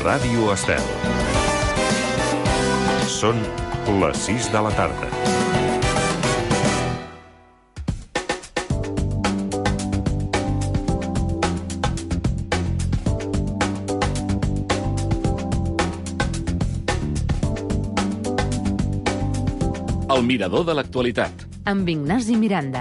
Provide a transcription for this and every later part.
Ràdio Estel. Són les 6 de la tarda. El mirador de l'actualitat. Amb Ignasi Miranda.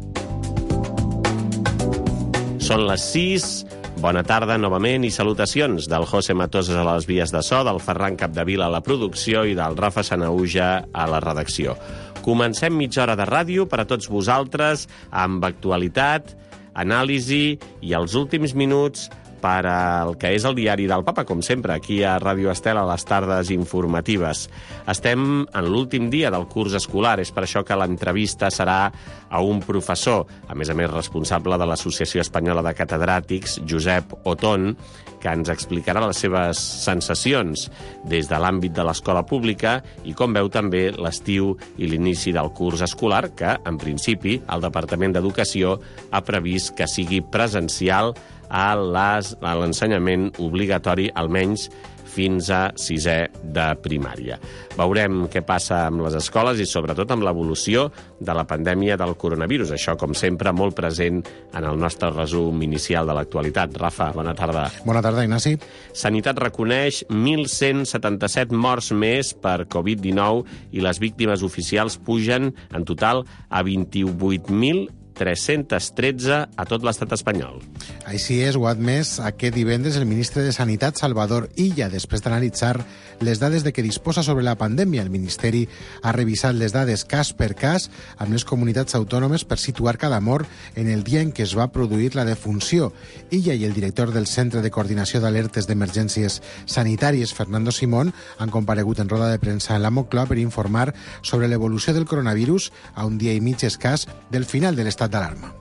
Són les 6. Bona tarda novament i salutacions del José Matoses a les vies de so, del Ferran Capdevila a la producció i del Rafa Sanauja a la redacció. Comencem mitja hora de ràdio per a tots vosaltres amb actualitat, anàlisi i els últims minuts per al que és el diari del Papa, com sempre, aquí a Ràdio Estel a les tardes informatives. Estem en l'últim dia del curs escolar, és per això que l'entrevista serà a un professor, a més responsable de l'Associació Espanyola de Catedràtics, Josep Otón, que ens explicarà les seves sensacions des de l'àmbit de l'escola pública i com veu també l'estiu i l'inici del curs escolar, que, en principi, el Departament d'Educació ha previst que sigui presencial a l'ensenyament obligatori, almenys fins a 6è de primària. Veurem què passa amb les escoles i sobretot amb l'evolució de la pandèmia del coronavirus. Això, com sempre, molt present en el nostre resum inicial de l'actualitat. Rafa, bona tarda. Bona tarda, Ignasi. Sanitat reconeix 1.177 morts més per Covid-19 i les víctimes oficials pugen en total a 28.313 a tot l'estat espanyol. Així és, ho ha admès aquest divendres el ministre de Sanitat, Salvador Illa, després d'analitzar les dades de què disposa sobre la pandèmia. El Ministeri ha revisat les dades cas per cas amb les comunitats autònomes per situar cada mort en el dia en què es va produir la defunció. Illa i el director del Centre de Coordinació d'Alertes d'Emergències Sanitàries, Fernando Simón, han comparegut en roda de premsa en la Moncloa per informar sobre l'evolució del coronavirus a un dia i mig escàs del final de l'estat d'alarma.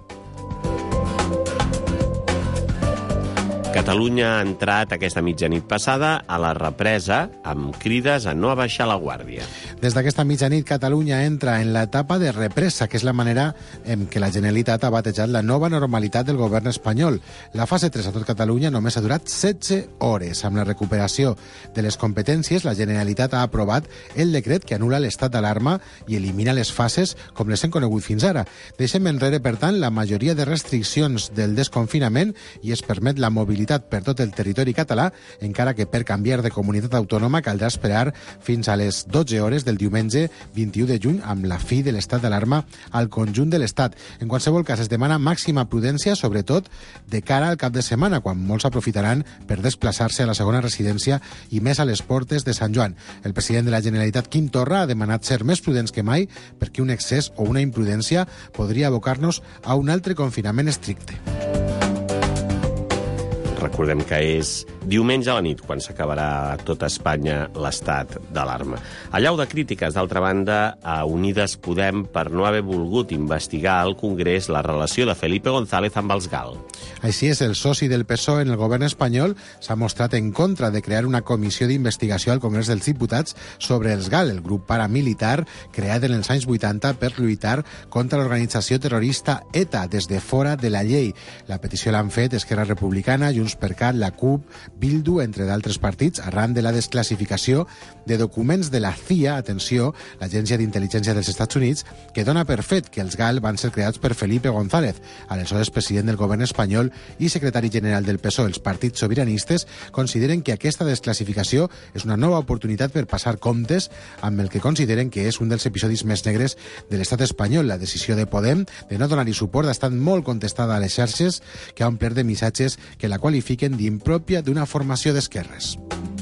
Catalunya ha entrat aquesta mitjanit passada a la represa amb crides a no abaixar la guàrdia. Des d'aquesta mitjanit, Catalunya entra en l'etapa de represa, que és la manera en què la Generalitat ha batejat la nova normalitat del govern espanyol. La fase 3 a tot Catalunya només ha durat 16 hores. Amb la recuperació de les competències, la Generalitat ha aprovat el decret que anul·la l'estat d'alarma i elimina les fases com les hem conegut fins ara. Deixem enrere, per tant, la majoria de restriccions del desconfinament i es permet la mobilitat per tot el territori català, encara que per canviar de comunitat autònoma caldrà esperar fins a les 12 hores del diumenge 21 de juny amb la fi de l'estat d'alarma al conjunt de l'Estat. En qualsevol cas, es demana màxima prudència, sobretot de cara al cap de setmana, quan molts aprofitaran per desplaçar-se a la segona residència i més a les portes de Sant Joan. El president de la Generalitat, Quim Torra, ha demanat ser més prudents que mai perquè un excés o una imprudència podria abocar-nos a un altre confinament estricte. Recordem que és diumenge a la nit quan s'acabarà a tota Espanya l'estat d'alarma. Allau de crítiques, d'altra banda, a Unides Podem per no haver volgut investigar al Congrés la relació de Felipe González amb els GAL. Així és, el soci del PSOE en el govern espanyol s'ha mostrat en contra de crear una comissió d'investigació al Congrés dels Diputats sobre els GAL, el grup paramilitar creat en els anys 80 per lluitar contra l'organització terrorista ETA des de fora de la llei. La petició l'han fet Esquerra Republicana, JxCat, la CUP, Bildu, entre d'altres partits, arran de la desclassificació de documents de la CIA, atenció, l'Agència d'Intel·ligència dels Estats Units, que dona per fet que els GAL van ser creats per Felipe González, aleshores president del govern espanyol i secretari general del PSOE. Els partits sobiranistes consideren que aquesta desclassificació és una nova oportunitat per passar comptes amb el que consideren que és un dels episodis més negres de l'estat espanyol. La decisió de Podem de no donar-hi suport ha estat molt contestada a les xarxes, que ha omplert de missatges que la qualifiquen d'impròpia d'una formació d'esquerres.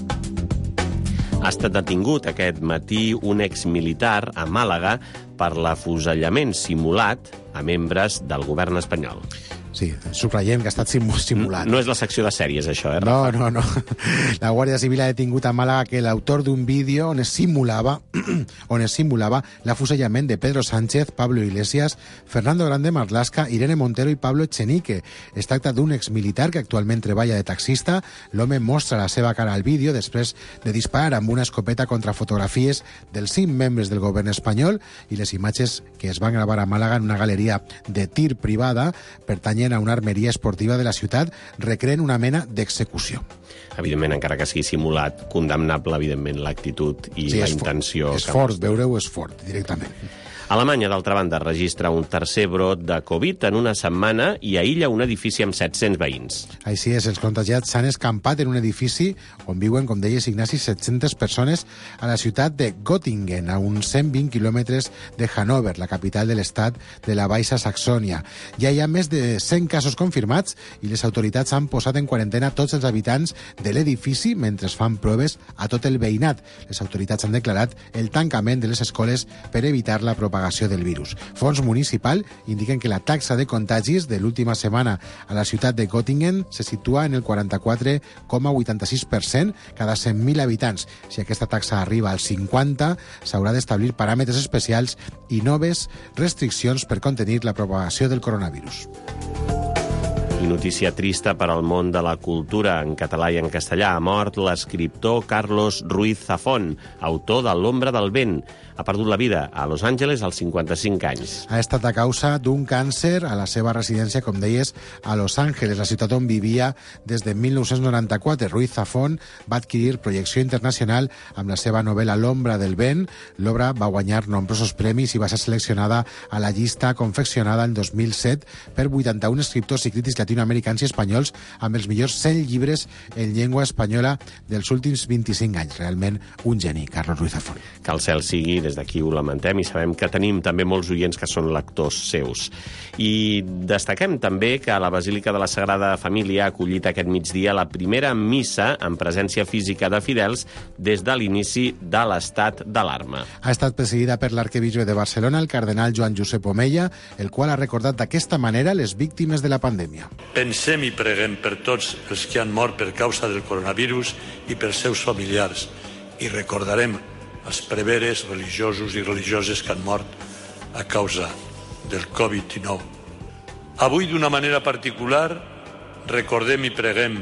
Ha estat detingut aquest matí un exmilitar a Màlaga per l'afusellament simulat a membres del govern espanyol. Sí, subratllem que ha estat simulat. No és la secció de sèries, això, Rafa? No. La Guàrdia Civil ha detingut a Màlaga que l'autor d'un vídeo on es simulava l'afusellament de Pedro Sánchez, Pablo Iglesias, Fernando Grande Marlaska, Irene Montero i Pablo Echenique. Es tracta d'un exmilitar que actualment treballa de taxista. L'home mostra la seva cara al vídeo després de disparar amb una escopeta contra fotografies dels 5 membres del govern espanyol i les imatges que es van gravar a Màlaga en una galeria de tir privada pertanyent Göttingen a una armeria esportiva de la ciutat, recreen una mena d'execució. Evidentment, encara que sigui simulat, condemnable, evidentment, l'actitud i la intenció. És fort, veure-ho és fort, directament. Alemanya, d'altra banda, registra un tercer brot de Covid en una setmana i aïlla un edifici amb 700 veïns. Així és, els contagiats s'han escampat en un edifici on viuen, com deies, Ignasi, 700 persones a la ciutat de Göttingen, a uns 120 quilòmetres de Hannover, la capital de l'estat de la Baixa Saxònia. Ja hi ha més de 100 casos confirmats i les autoritats han posat en quarantena tots els habitants de l'edifici mentre es fan proves a tot el veïnat. Les autoritats han declarat el tancament de les escoles per evitar la propagació del virus. Fons municipal indiquen que la taxa de contagis de l'última setmana a la ciutat de Göttingen se situa en el 44,86% cada 100.000 habitants. Si aquesta taxa arriba al 50, s'haurà d'establir paràmetres especials i noves restriccions per contenir la propagació del coronavirus. I notícia trista per al món de la cultura en català i en castellà. Ha mort l'escriptor Carlos Ruiz Zafón, autor de L'ombra del vent. Ha perdut la vida a Los Angeles als 55 anys. Ha estat a causa d'un càncer a la seva residència, com deies, a Los Angeles, la ciutat on vivia des de 1994. Ruiz Zafón va adquirir projecció internacional amb la seva novel·la L'ombra del vent. L'obra va guanyar nombrosos premis i va ser seleccionada a la llista confeccionada en 2007 per 81 escriptors i crítics latinoamericans i espanyols amb els millors 100 llibres en llengua espanyola dels últims 25 anys. Realment un geni, Carlos Ruiz Zafón. Que el cel sigui, des d'aquí ho lamentem, i sabem que tenim també molts oients que són lectors seus. I destaquem també que la Basílica de la Sagrada Família ha acollit aquest migdia la primera missa en presència física de fidels des de l'inici de l'estat d'alarma. Ha estat presidida per l'arquebisbe de Barcelona, el cardenal Joan Josep Omella, el qual ha recordat d'aquesta manera les víctimes de la pandèmia. Pensem i preguem per tots els que han mort per causa del coronavirus i pels seus familiars, i recordarem els preveres religiosos i religioses que han mort a causa del Covid-19. Avui, d'una manera particular, recordem i preguem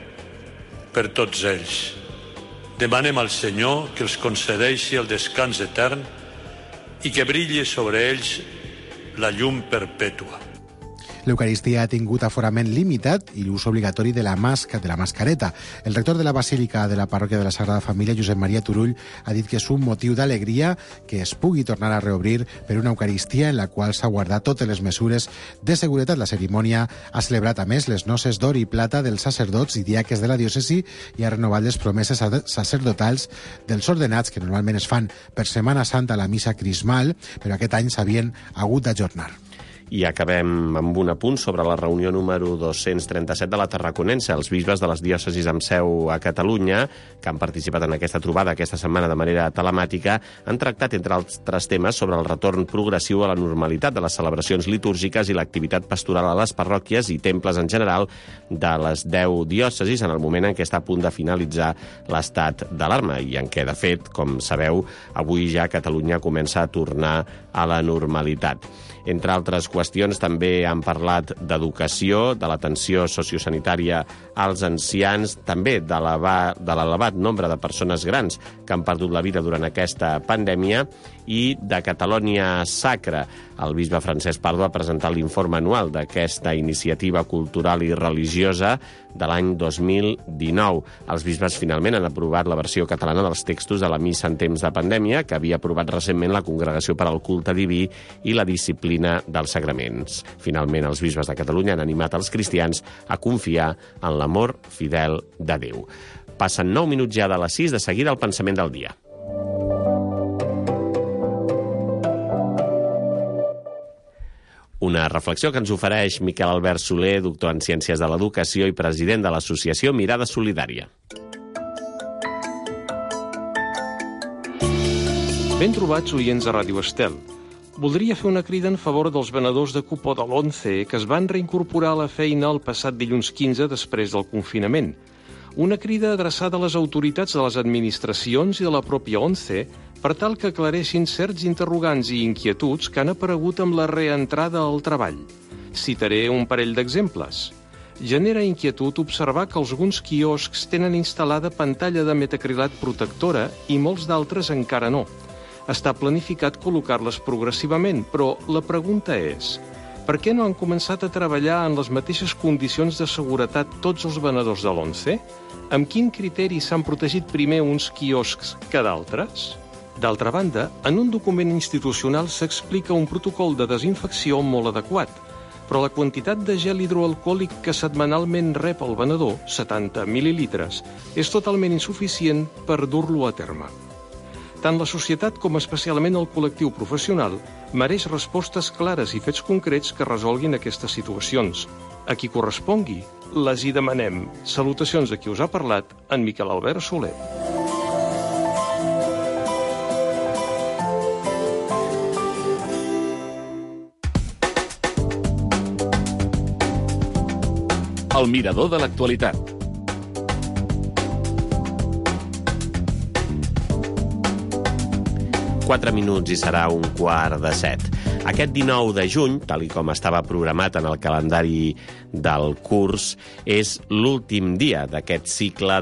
per tots ells. Demanem al Senyor que els concedeixi el descans etern i que brilli sobre ells la llum perpètua. L'Eucaristia ha tingut aforament limitat i l'ús obligatori de la mascareta. El rector de la Basílica de la Parròquia de la Sagrada Família, Josep Maria Turull, ha dit que és un motiu d'alegria que es pugui tornar a reobrir per una Eucaristia en la qual s'ha guardat totes les mesures de seguretat. La cerimònia ha celebrat, a més, les noces d'or i plata dels sacerdots i diaques de la diòcesi i ha renovat les promeses sacerdotals dels ordenats, que normalment es fan per Setmana Santa a la missa crismal, però aquest any s'havien hagut d'ajornar. I acabem amb un apunt sobre la reunió número 237 de la Tarraconense. Els bisbes de les diòcesis amb seu a Catalunya, que han participat en aquesta trobada aquesta setmana de manera telemàtica, han tractat, entre altres temes, sobre el retorn progressiu a la normalitat de les celebracions litúrgiques i l'activitat pastoral a les parròquies i temples en general de les 10 diòcesis en el moment en què està a punt de finalitzar l'estat d'alarma i en què, de fet, com sabeu, avui ja Catalunya comença a tornar a la normalitat. Entre altres qüestions, també han parlat d'educació, de l'atenció sociosanitària als ancians, també de l'elevat nombre de persones grans que han perdut la vida durant aquesta pandèmia i de Catalonia Sacra. El bisbe Francesc Pardo ha presentat l'informe anual d'aquesta iniciativa cultural i religiosa de l'any 2019. Els bisbes finalment han aprovat la versió catalana dels textos de la missa en temps de pandèmia, que havia aprovat recentment la Congregació per al Culte Diví i la Disciplina dels Sagraments. Finalment, els bisbes de Catalunya han animat els cristians a confiar en l'amor fidel de Déu. Passen 9 minuts ja de les 6, de seguida el pensament del dia. Una reflexió que ens ofereix Miquel Albert Soler, doctor en Ciències de l'Educació i president de l'associació Mirada Solidària. Ben trobats, oients de Ràdio Estel. Voldria fer una crida en favor dels venedors de cupó de l'11 que es van reincorporar a la feina el passat dilluns 15 després del confinament. Una crida adreçada a les autoritats de les administracions i de la pròpia 11 per tal que aclareixin certs interrogants i inquietuds que han aparegut amb la reentrada al treball. Citaré un parell d'exemples. Genera inquietud observar que alguns quioscs tenen instal·lada pantalla de metacrilat protectora i molts d'altres encara no. Està planificat col·locar-les progressivament, però la pregunta és: Per què no han començat a treballar en les mateixes condicions de seguretat tots els venedors de l'11? Amb quin criteri s'han protegit primer uns quioscs que d'altres? D'altra banda, en un document institucional s'explica un protocol de desinfecció molt adequat, però la quantitat de gel hidroalcohòlic que setmanalment rep el venedor, 70 mil·lilitres, és totalment insuficient per dur-lo a terme. Tant la societat com especialment el col·lectiu professional mereix respostes clares i fets concrets que resolguin aquestes situacions. A qui correspongui, les hi demanem. Salutacions a qui us ha parlat, en Miquel Albert Soler. El mirador de l'actualitat. Quatre minuts i serà 1:15. Aquest 19 de juny, tal com estava programat en el calendari del curs, és l'últim dia d'aquest cicle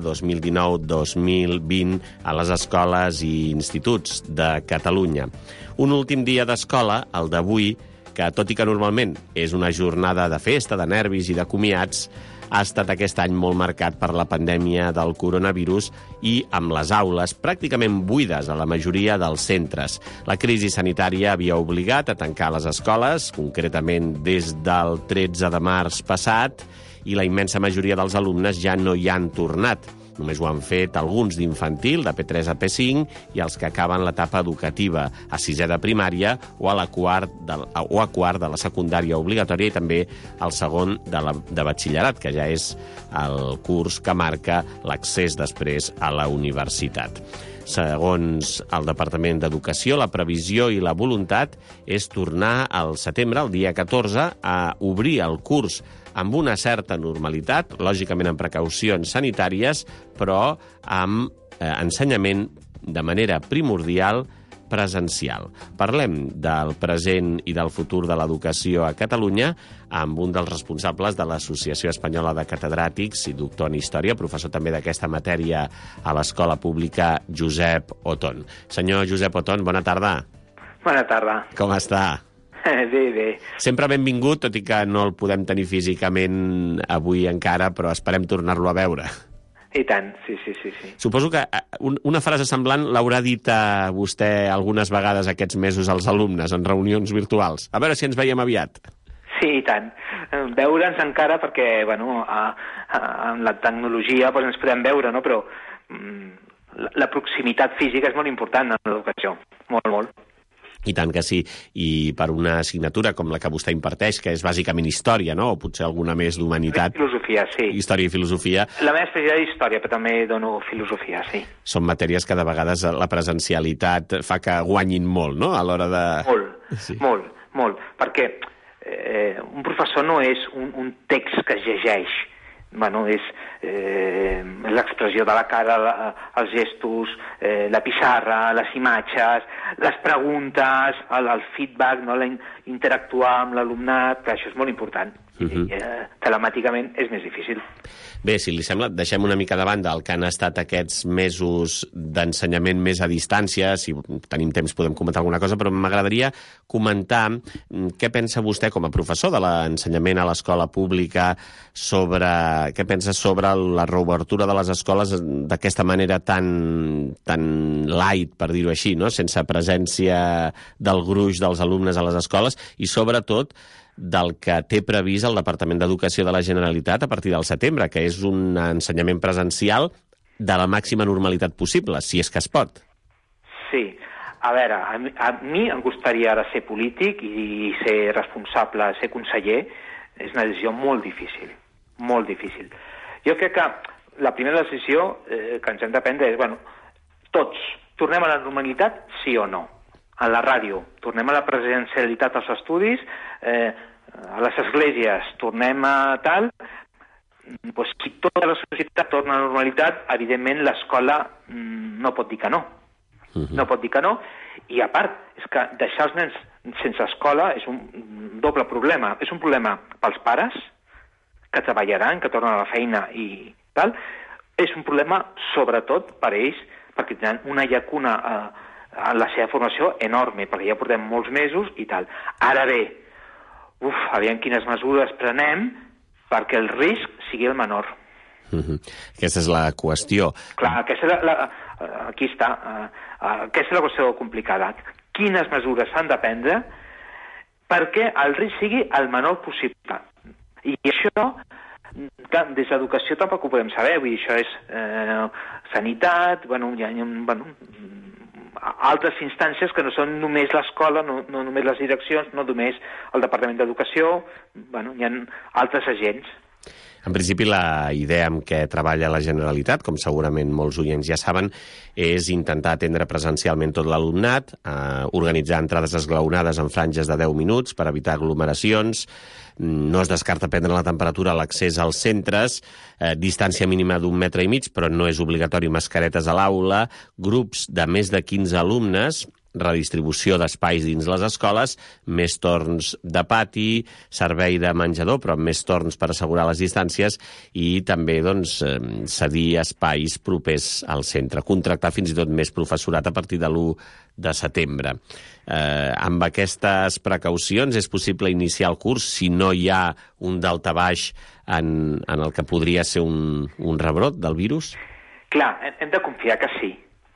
2019-2020 a les escoles i instituts de Catalunya. Un últim dia d'escola, el d'avui, que tot i que normalment és una jornada de festa, de nervis i de comiats, ha estat aquest any molt marcat per la pandèmia del coronavirus i amb les aules pràcticament buides a la majoria dels centres. La crisi sanitària havia obligat a tancar les escoles, concretament des del 13 de març passat, i la immensa majoria dels alumnes ja no hi han tornat. Només ho han fet alguns d'infantil, de P3 a P5, i els que acaben l'etapa educativa a sisè de primària o a quart de la secundària obligatòria i també al segon de batxillerat, que ja és el curs que marca l'accés després a la universitat. Segons el Departament d'Educació, la previsió i la voluntat és tornar al setembre, el dia 14, a obrir el curs amb una certa normalitat, lògicament amb precaucions sanitàries, però amb ensenyament de manera primordial presencial. Parlem del present i del futur de l'educació a Catalunya amb un dels responsables de l'Associació Espanyola de Catedràtics i doctor en Història, professor també d'aquesta matèria a l'Escola Pública, Josep Otón. Senyor Josep Otón, bona tarda. Bona tarda. Com està? Bé. Sempre benvingut, tot i que no el podem tenir físicament avui encara, però esperem tornar-lo a veure. I tant, sí. Suposo que una frase semblant l'haurà dit a vostè algunes vegades aquests mesos als alumnes en reunions virtuals. A veure si ens veiem aviat. Sí, i tant. Veure'ns encara perquè, amb la tecnologia ens podem veure, no? Però la proximitat física és molt important en l'educació. Molt. I tant que sí, i per una assignatura com la que vostè imparteix, que és bàsicament història, no? O potser alguna més d'humanitat. Filosofia, sí. Història i filosofia. La meva especialitat és història, però també dono filosofia, sí. Són matèries que de vegades la presencialitat fa que guanyin molt, no?, a l'hora de... Molt. Perquè un professor no és un text que es llegeix. És l'expressió de la cara, els gestos, la pissarra, les imatges, les preguntes, el feedback, no? Interactuar amb l'alumnat, que això és molt important. I telemàticament és més difícil. Bé, si li sembla, deixem una mica de banda el que han estat aquests mesos d'ensenyament més a distància. Si tenim temps podem comentar alguna cosa, però m'agradaria comentar què pensa vostè com a professor de l'ensenyament a l'escola pública què pensa sobre la reobertura de les escoles d'aquesta manera tan light, per dir-ho així, no? Sense presència del gruix dels alumnes a les escoles i, sobretot, del que té previst el Departament d'Educació de la Generalitat a partir del setembre, que és un ensenyament presencial de la màxima normalitat possible, si és que es pot. Sí. A veure, a mi em gustaria ara ser polític i ser responsable, ser conseller. És una decisió molt difícil. Jo crec que la primera decisió que ens hem de prendre és, tots tornem a la normalitat, sí o no? A la ràdio, tornem a la presencialitat als estudis, a les esglésies, tornem a tal... Doncs si tota la societat torna a la normalitat, evidentment l'escola no pot dir que no. No pot dir que no. I a part, és que deixar els nens sense escola és un doble problema. És un problema pels pares, que treballaran, que tornen a la feina i tal. És un problema, sobretot, per ells, perquè tenen una llacuna a la seva formació enorme, perquè ja portem molts mesos i tal. Ara bé, aviam quines mesures prenem perquè el risc sigui el menor. Aquesta és la qüestió. Clar, aquí està. Aquesta és la qüestió complicada. Quines mesures s'han de prendre perquè el risc sigui el menor possible. I això, des d'educació tampoc ho podem saber. Vull dir, això és sanitat, altres instàncies que no són només l'escola, no només les direccions, no només el Departament d'Educació, hi ha altres agents. En principi, la idea amb què treballa la Generalitat, com segurament molts oients ja saben, és intentar atendre presencialment tot l'alumnat, organitzar entrades esglaonades en franges de 10 minuts per evitar aglomeracions, no es descarta prendre la temperatura a l'accés als centres, distància mínima d'1,5 metres, però no és obligatori mascaretes a l'aula, grups de més de 15 alumnes, redistribució d'espais dins les escoles, més torns de pati, servei de menjador, però amb més torns per assegurar les distàncies, i també cedir espais propers al centre, contractar fins i tot més professorat a partir de l'1 de setembre. Amb aquestes precaucions és possible iniciar el curs si no hi ha un daltabaix en el que podria ser un rebrot del virus? Clar, hem de confiar que sí.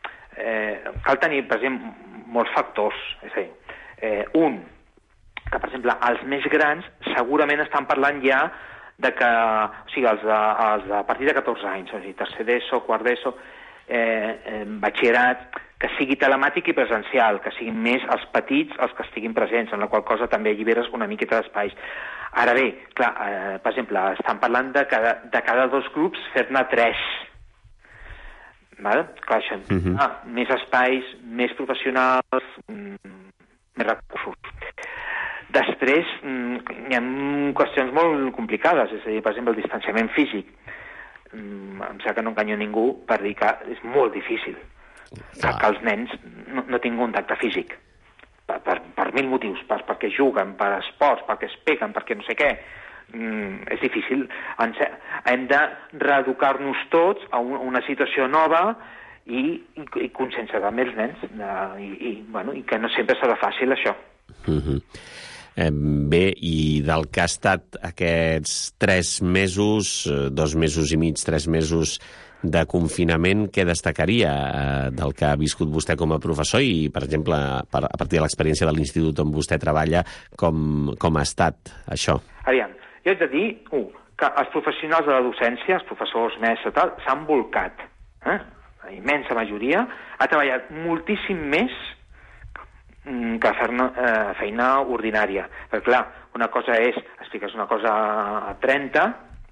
Cal tenir, per exemple, molts factors. És a dir, un, que, per exemple, els més grans segurament estan parlant ja de que, o sigui, els de a partir de 14 anys, o sigui, tercer d'ESO, quart d'ESO, batxillerat, que sigui telemàtic i presencial, que siguin més els petits els que estiguin presents, en la qual cosa també alliberes una miqueta d'espais. Ara bé, clar, per exemple, estan parlant de cada 2 grups fer-ne 3. Val? Clar, això, més espais, més professionals, més recursos. Després, hi ha qüestions molt complicades, és a dir, per exemple, el distanciament físic. Em sembla que no enganyo ningú per dir que és molt difícil que els nens no tinguin contacte físic. Per 1000 motius, perquè juguen, per esports, perquè es peguen, perquè no sé què. És difícil. Hem de reeducar-nos tots a una situació nova i conscienciar també els nens i que no sempre serà fàcil això. Bé, i del que ha estat aquests 3 mesos, 2 mesos i mig, 3 mesos de confinament, què destacaria del que ha viscut vostè com a professor i, per exemple, a partir de l'experiència de l'institut on vostè treballa, com ha estat això? Aviam, jo haig de dir, que els professionals de la docència, els professors, mestres, tal, s'han volcat. La immensa majoria ha treballat moltíssim més que fer-ne feina ordinària. Perquè, clar, una cosa és, expliques una cosa a 30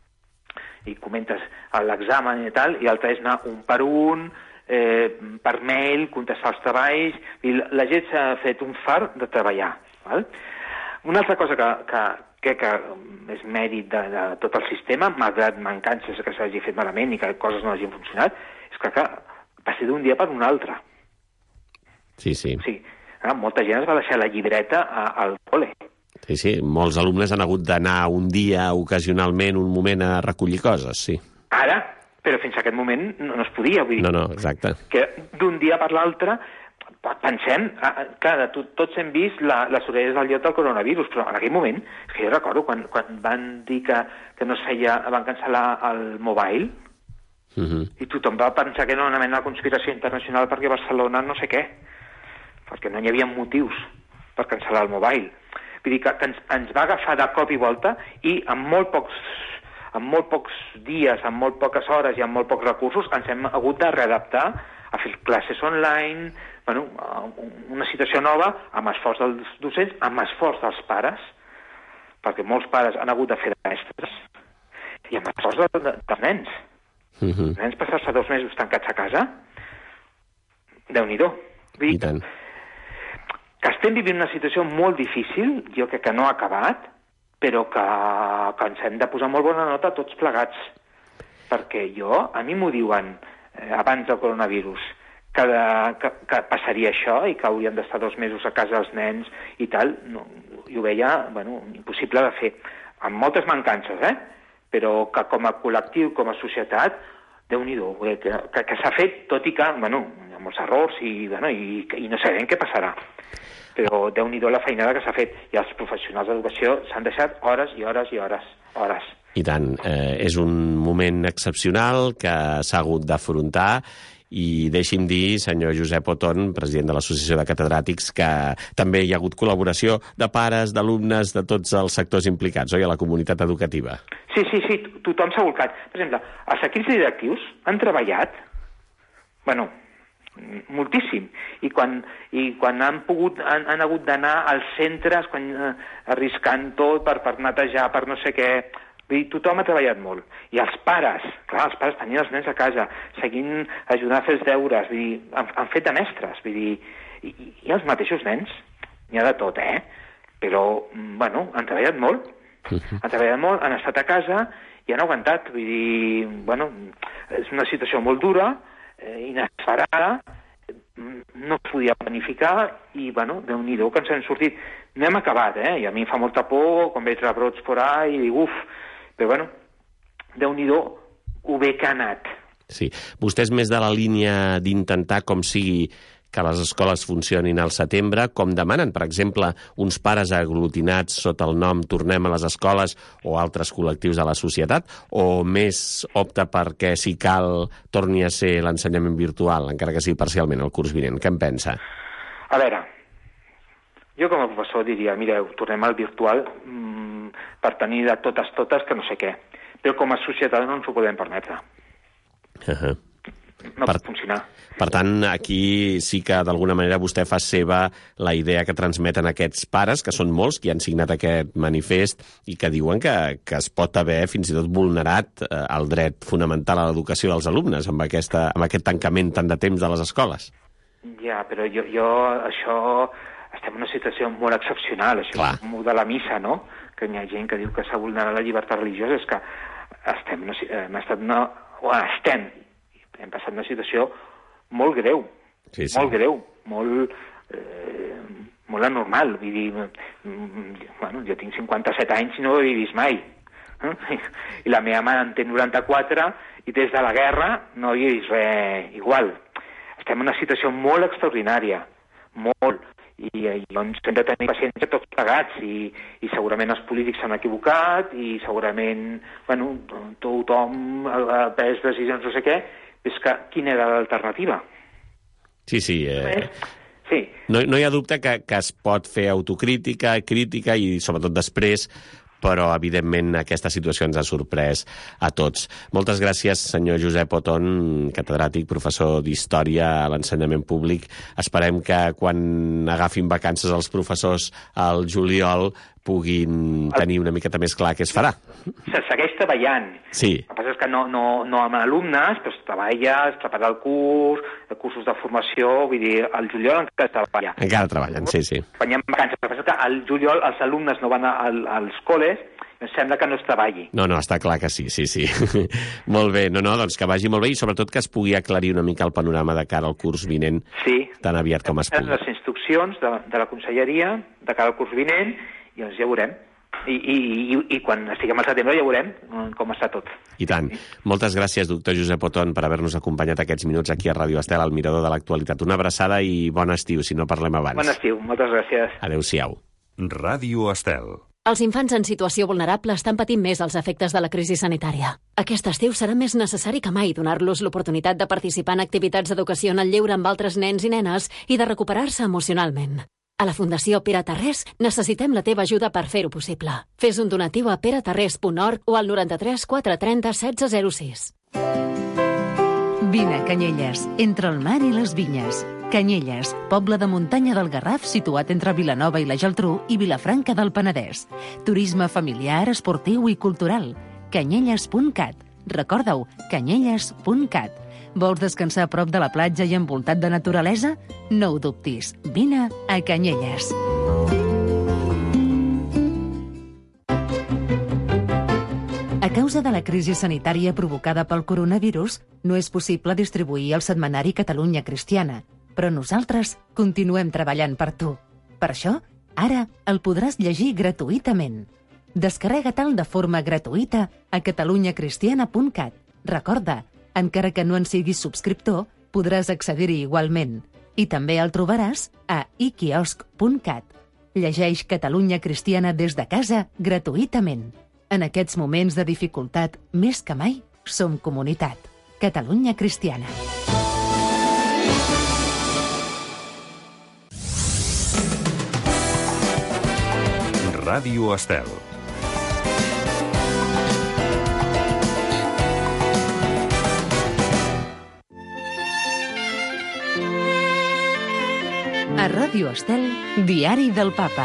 i comentes l'examen i tal, i l'altra és anar un per un, per mail, contestar els treballs, i la gent s'ha fet un far de treballar. Val? Una altra cosa que és mèrit de tot el sistema, malgrat mancances que s'hagi fet malament i que coses no hagin funcionat, és que va ser d'un dia per un altre. Sí. O sigui, molta gent es va deixar la llibreta al col·le. Sí, molts alumnes han hagut d'anar un dia, ocasionalment, un moment a recollir coses, sí. Ara, però fins a aquest moment no es podia. Vull dir, no, exacte. Que d'un dia per l'altre, pensem, clar, tots hem vist les orelles del llot del coronavirus, però en aquell moment, és que jo recordo quan van dir que no es feia, van cancel·lar el mobile, i tothom va pensar que era una mena de conspiració internacional perquè Barcelona no sé què, perquè no hi havia motius per cancel·lar el mobile. Vull dir que ens va agafar de cop i volta i amb molt pocs dies, amb molt poques hores i amb molt pocs recursos ens hem hagut de readaptar a fer classes online, una situació nova, amb esforç dels docents, amb esforç dels pares, perquè molts pares han hagut de fer de mestres, i amb esforç dels nens. Els nens passar-se 2 mesos tancats a casa, Déu-n'hi-do. I tant. Que estem vivint una situació molt difícil, jo crec que no ha acabat, però que ens hem de posar molt bona nota tots plegats. Perquè a mi m'ho diuen abans del coronavirus, que passaria això i que haurien d'estar 2 mesos a casa els nens i tal, jo ho veia impossible de fer, amb moltes mancances, però que com a col·lectiu, com a societat, Déu-n'hi-do, que s'ha fet, tot i que, hi ha molts errors i no sabem què passarà. Però Déu-n'hi-do la feinada que s'ha fet. I els professionals d'educació s'han deixat hores i hores i hores. I tant, és un moment excepcional que s'ha hagut d'afrontar. I deixi'm dir, senyor Josep Oton, president de l'Associació de Catedràtics, que també hi ha hagut col·laboració de pares, d'alumnes, de tots els sectors implicats, oi, a la comunitat educativa? Sí, tothom s'ha volcat. Per exemple, els equips directius han treballat, moltíssim. I quan han hagut d'anar als centres, arriscant tot per netejar, per no sé què... Tothom ha treballat molt. I els pares tenien els nens a casa, seguint ajudant a fer els deures, han fet de mestres, i els mateixos nens, n'hi ha de tot, però, han treballat molt, han estat a casa i han aguantat, és una situació molt dura, inesperada, no es podia planificar i, Déu-n'hi-do que ens hem sortit. No hem acabat, i a mi em fa molta por quan veig rebrots por ahí i dic, però, Déu-n'hi-do, ho bé que ha anat. Sí. Vostè és més de la línia d'intentar, com sigui, que les escoles funcionin al setembre, com demanen, per exemple, uns pares aglutinats sota el nom Tornem a les escoles o altres col·lectius de la societat, o més opta perquè, si cal, torni a ser l'ensenyament virtual, encara que sigui parcialment, el curs vinent? Què en pensa? A veure, jo com a professor diria, mireu, tornem al virtual per tenir de totes que no sé què. Però com a societat no ens ho podem permetre. No pot funcionar. Per tant, aquí sí que d'alguna manera vostè fa seva la idea que transmeten aquests pares, que són molts, que han signat aquest manifest i que diuen que es pot haver fins i tot vulnerat el dret fonamental a l'educació dels alumnes amb aquest tancament tant de temps de les escoles. Ja, però jo això... Estem en una situació molt excepcional, això és de la missa, no? Que hi ha gent que diu que s'ha vulnerat la llibertat religiosa, és que hem passat una situació molt greu, molt greu, molt anormal. Vull dir, jo tinc 57 anys i no ho he vist mai. I la meva mare en té 94 i des de la guerra no hi he vist res igual. Estem en una situació molt extraordinària, molt. I doncs hem de tenir paciència tots plegats i segurament els polítics s'han equivocat i segurament, tothom ha pres decisions no sé què, és que quina era l'alternativa? Sí. Sí. No hi ha dubte que es pot fer autocrítica, crítica i sobretot després, però evidentment aquesta situació ens ha sorprès a tots. Moltes gràcies, senyor Josep Oton, catedràtic, professor d'Història a l'ensenyament públic. Esperem que quan agafin vacances els professors al juliol puguin tenir una miqueta més clar què es farà. Se segueix treballant. Sí. El que passa és que no amb alumnes, però es treballa, es prepara el curs, cursos de formació, vull dir, al juliol encara es treballa. Encara treballen, sí. Quan hi ha vacances, el que passa és que al juliol els alumnes no van als col·les, em sembla que no es treballi. No, està clar que sí. Molt bé, doncs que vagi molt bé i sobretot que es pugui aclarir una mica el panorama de cara al curs vinent tan aviat com es pugui. Les instruccions de la conselleria de cara al curs vinent i doncs ja veurem. I quan estiguem al setembre ja veurem com està tot. I tant. Moltes gràcies, doctor Josep Oton, per haver-nos acompanyat aquests minuts aquí a Ràdio Estel, al Mirador de l'Actualitat. Una abraçada i bon estiu, si no parlem abans. Bon estiu, moltes gràcies. Adéu-siau. Ràdio Estel. Els infants en situació vulnerable estan patint més els efectes de la crisi sanitària. Aquest estiu serà més necessari que mai donar-los l'oportunitat de participar en activitats d'educació en el lleure amb altres nens i nenes i de recuperar-se emocionalment. A la Fundació Pere Tarrés necessitem la teva ajuda per fer-ho possible. Fes un donatiu a peretarrés.org o al 93 430 1606. Vine a Canyelles, entre el mar i les vinyes. Canyelles, poble de muntanya del Garraf situat entre Vilanova i la Geltrú i Vilafranca del Penedès. Turisme familiar, esportiu i cultural. Canyelles.cat. Recorda-ho, canyelles.cat. Vols descansar a prop de la platja i envoltat de naturalesa? No ho dubtis. Vine a Canyelles. A causa de la crisi sanitària provocada pel coronavirus, no és possible distribuir el setmanari Catalunya Cristiana, però nosaltres continuem treballant per tu. Per això, ara el podràs llegir gratuïtament. Descarrega-te'l de forma gratuïta a catalunyacristiana.cat. Recorda, encara que no en siguis subscriptor, podràs accedir-hi igualment. I també el trobaràs a iquiosc.cat. Llegeix Catalunya Cristiana des de casa gratuïtament. En aquests moments de dificultat, més que mai, som comunitat. Catalunya Cristiana. Ràdio Estel. A Ràdio Estel, Diari del Papa.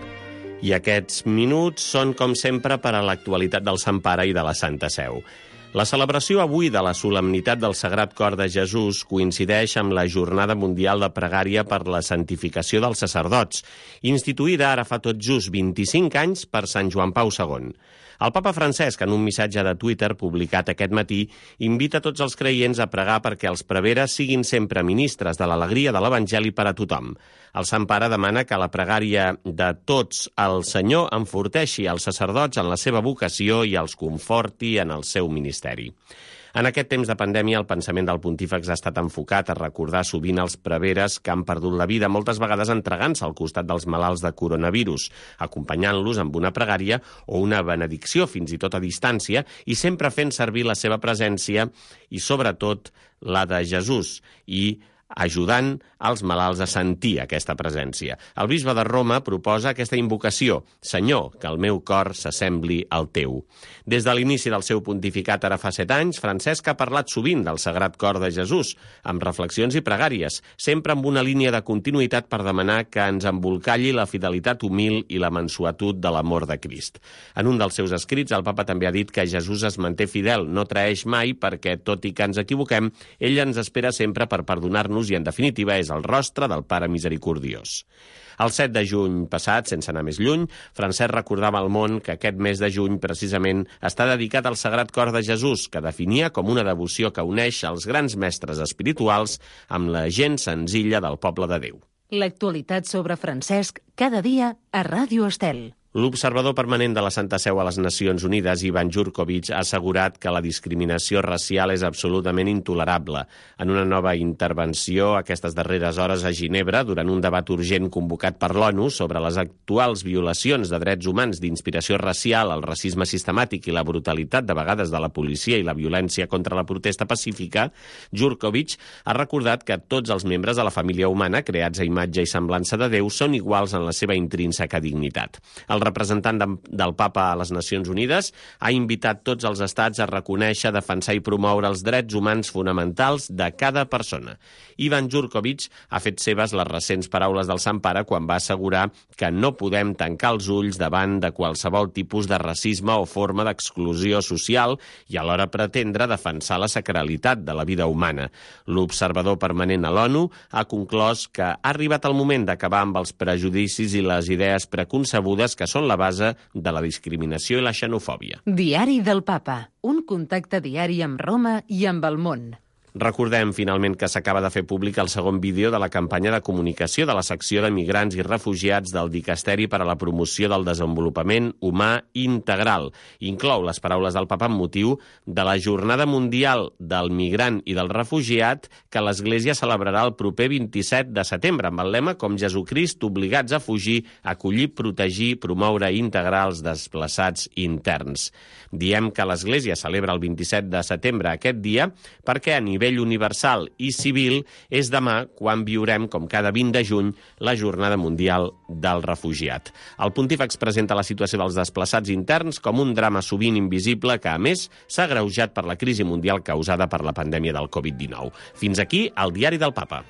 I aquests minuts són, com sempre, per a l'actualitat del Sant Pare i de la Santa Seu. La celebració avui de la solemnitat del Sagrat Cor de Jesús coincideix amb la Jornada Mundial de Pregària per la Santificació dels Sacerdots, instituïda ara fa tot just 25 anys per Sant Joan Pau II. El papa Francesc, en un missatge de Twitter publicat aquest matí, invita tots els creients a pregar perquè els preveres siguin sempre ministres de l'alegria de l'Evangeli per a tothom. El Sant Pare demana que la pregària de tots al Senyor enforteixi els sacerdots en la seva vocació i els conforti en el seu ministeri. En aquest temps de pandèmia, el pensament del pontífex ha estat enfocat a recordar sovint els preveres que han perdut la vida, moltes vegades entregant-se al costat dels malalts de coronavirus, acompanyant-los amb una pregària o una benedicció, fins i tot a distància, i sempre fent servir la seva presència i, sobretot, la de Jesús, i ajudant els malalts a sentir aquesta presència. El bisbe de Roma proposa aquesta invocació: Senyor, que el meu cor s'assembli al teu. Des de l'inici del seu pontificat ara fa 7 anys, Francesc ha parlat sovint del Sagrat Cor de Jesús, amb reflexions i pregàries, sempre amb una línia de continuïtat per demanar que ens embolcalli la fidelitat humil i la mansuetud de l'amor de Crist. En un dels seus escrits, el papa també ha dit que Jesús es manté fidel, no traeix mai, perquè, tot i que ens equivoquem, ell ens espera sempre per perdonar-nos i, en definitiva, és el rostre del Pare Misericordiós. El 7 de juny passat, sense anar més lluny, Francesc recordava al món que aquest mes de juny, precisament, està dedicat al Sagrat Cor de Jesús, que definia com una devoció que uneix els grans mestres espirituals amb la gent senzilla del poble de Déu. L'actualitat sobre Francesc, cada dia a Ràdio Estel. L'observador permanent de la Santa Seu a les Nacions Unides, Ivan Jurkovic, ha assegurat que la discriminació racial és absolutament intolerable. En una nova intervenció aquestes darreres hores a Ginebra, durant un debat urgent convocat per l'ONU sobre les actuals violacions de drets humans d'inspiració racial, el racisme sistemàtic i la brutalitat de vegades de la policia i la violència contra la protesta pacífica, Jurkovic ha recordat que tots els membres de la família humana, creats a imatge i semblança de Déu, són iguals en la seva intrínseca dignitat. El representant del papa a les Nacions Unides ha invitat tots els estats a reconèixer, defensar i promoure els drets humans fonamentals de cada persona. Ivan Jurkovic ha fet seves les recents paraules del Sant Pare quan va assegurar que no podem tancar els ulls davant de qualsevol tipus de racisme o forma d'exclusió social i alhora pretendre defensar la sacralitat de la vida humana. L'observador permanent a l'ONU ha conclòs que ha arribat el moment d'acabar amb els prejudicis i les idees preconcebudes que són la base de la discriminació i la xenofòbia. Diari del Papa, un contacte diari amb Roma i amb el món. Recordem, finalment, que s'acaba de fer públic el segon vídeo de la campanya de comunicació de la secció de migrants i refugiats del Dicasteri per a la promoció del desenvolupament humà integral. Inclou les paraules del papa amb motiu de la Jornada Mundial del Migrant i del Refugiat que l'Església celebrarà el proper 27 de setembre, amb el lema com Jesucrist obligats a fugir, acollir, protegir, promoure i integrar els desplaçats interns. Diem que l'Església celebra el 27 de setembre aquest dia perquè a nivell universal i civil és demà quan viurem, com cada 20 de juny, la Jornada Mundial del Refugiat. El pontífex presenta la situació dels desplaçats interns com un drama sovint invisible que, a més, s'ha agreujat per la crisi mundial causada per la pandèmia del Covid-19. Fins aquí el Diari del Papa.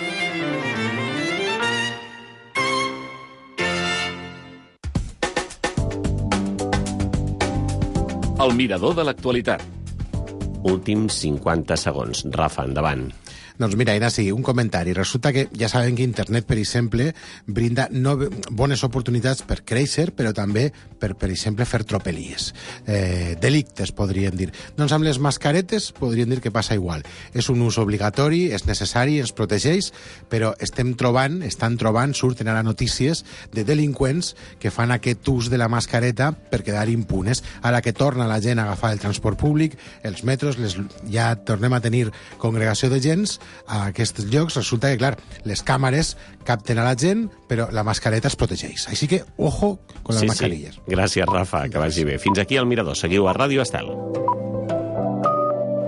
El mirador de l'actualitat. Últims 50 segons. Rafa, endavant. Doncs mira, Ignasi, un comentari. Resulta que ja sabem que internet, per exemple, brinda bones oportunitats per créixer, però també per exemple, fer tropelies. Delictes, podríem dir. Doncs amb les mascaretes podríem dir que passa igual. És un ús obligatori, és necessari, ens protegeix, però estan trobant, surten ara notícies de delinqüents que fan aquest ús de la mascareta per quedar impunes. Ara que torna la gent a agafar el transport públic, els metros, ja tornem a tenir congregació de gens, a aquests llocs, resulta que, clar, les càmeres capten a la gent, però la mascareta es protegeix. Així que, ojo con les mascarilles. Sí. Gràcies, Rafa, que vagi bé. Fins aquí el Mirador. Seguiu a Ràdio Estel.